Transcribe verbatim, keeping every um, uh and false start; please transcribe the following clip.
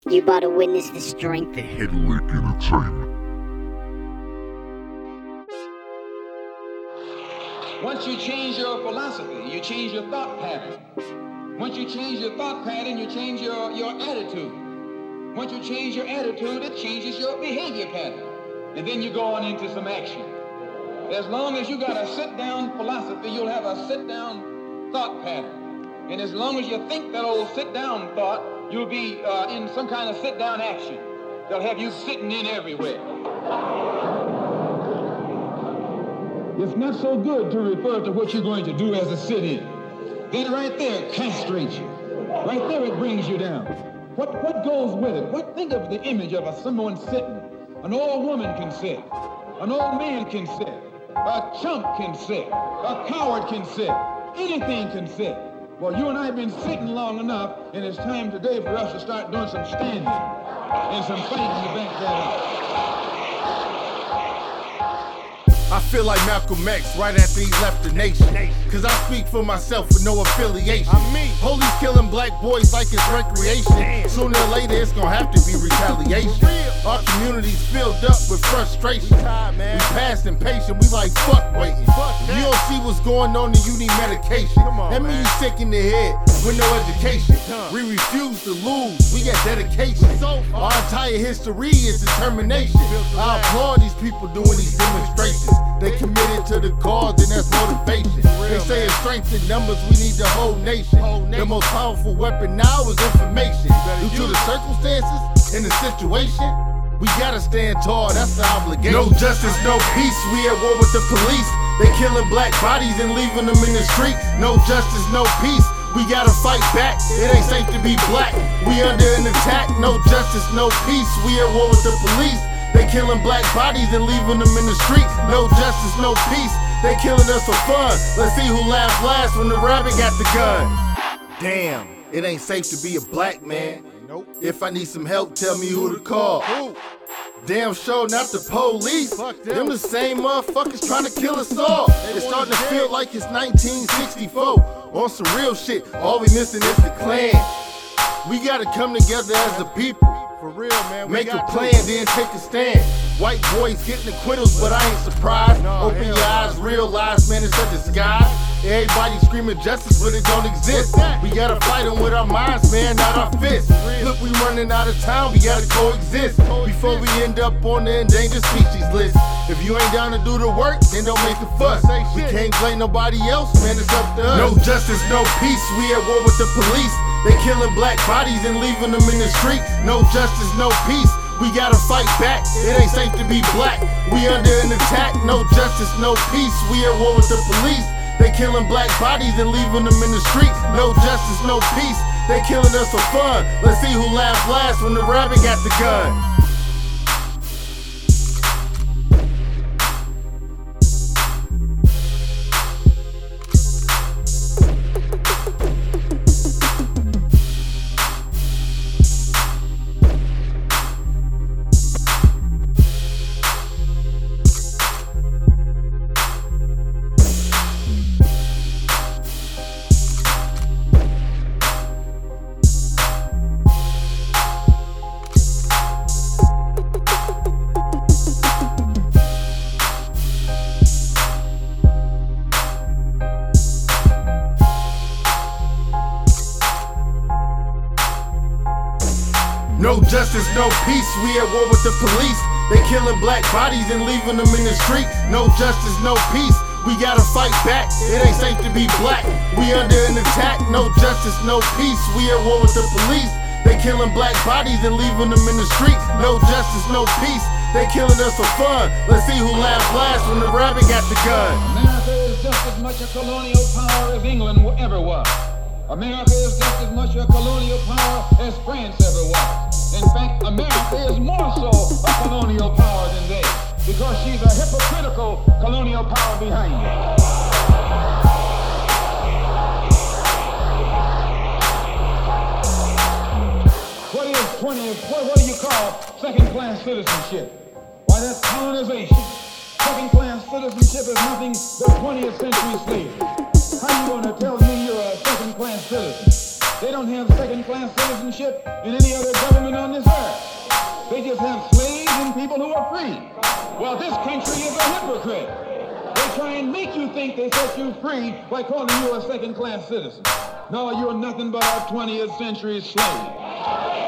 You about to witness the strength of Headlick Entertainment. Once you change your philosophy, you change your thought pattern. Once you change your thought pattern, you change your, your attitude. Once you change your attitude, it changes your behavior pattern. And then you go on into some action. As long as you got a sit-down philosophy, you'll have a sit-down thought pattern. And as long as you think that old sit-down thought, you'll be uh, in some kind of sit-down action. They'll have you sitting in everywhere. It's not so good to refer to what you're going to do as a sit-in. Then right there, castrate you. Right there, it brings you down. What, what goes with it? What, think of the image of a, someone sitting. An old woman can sit. An old man can sit. A chump can sit. A coward can sit. Anything can sit. Well, you and I have been sitting long enough, and it's time today for us to start doing some standing and some fighting to back that up. I feel like Malcolm X right after he left the nation. Cause I speak for myself with no affiliation. Police killing black boys like it's recreation. Sooner or later it's gonna have to be retaliation. Our community's filled up with frustration. We past impatient, we like fuck waiting. You don't see what's going on and you need medication. That means you sick in the head with no education. We refuse to lose, we got dedication. Our entire history is determination. I applaud these people doing these demonstrations. They committed to the cause and that's motivation. They say it's strength in numbers, we need the whole nation. The most powerful weapon now is information. Due to the circumstances and the situation, we gotta stand tall, that's the obligation. No justice, no peace, we at war with the police. They killing black bodies and leaving them in the street. No justice, no peace, we gotta fight back. It ain't safe to be black, we under an attack. No justice, no peace, we at war with the police. They killing black bodies and leaving them in the street. No justice, no peace, they killing us for fun. Let's see who laughs last when the rabbit got the gun. Damn, it ain't safe to be a black man. If I need some help, tell me who to call. Damn sure not the police. Them the same motherfuckers trying to kill us all. It's starting to feel like it's nineteen sixty-four. On some real shit, all we missing is the Klan. We gotta come together as a people. For real, man. Make a plan, then take a stand. White boys getting acquittals, but I ain't surprised. Open your eyes, realize, man, it's a disguise. Everybody screaming justice, but it don't exist. We gotta fight them with our minds, man, not our fists. Look, we running out of time, we gotta coexist before we end up on the endangered species list. If you ain't down to do the work, then don't make a fuss. We can't blame nobody else, man, it's up to us. No justice, no peace, we at war with the police. They killing black bodies and leaving them in the street. No justice, no peace, we gotta fight back. It ain't safe to be black, we under an attack. No justice, no peace, we at war with the police. They killing black bodies and leaving them in the street. No justice, no peace, they killing us for fun. Let's see who laughs last when the rabbit got the gun. No justice, no peace, we at war with the police. They killing black bodies and leaving them in the street. No justice, no peace, we gotta fight back. It ain't safe to be black, we under an attack. No justice, no peace, we at war with the police. They killing black bodies and leaving them in the street. No justice, no peace, they killing us for fun. Let's see who laughs last when the rabbit got the gun. America is just as much a colonial power as England ever was. America is just as much a colonial power as France ever was. In fact, America is more so a colonial power than they, because she's a hypocritical colonial power behind it. What is twentieth, what, what do you call second-class citizenship? Why, that's colonization. Second-class citizenship is nothing but twentieth century slavery. How are you going to tell me you're a second-class citizen? They don't have second-class citizenship in any other government on this earth. They just have slaves and people who are free. Well, this country is a hypocrite. They try and make you think they set you free by calling you a second-class citizen. No, you're nothing but a twentieth century slave.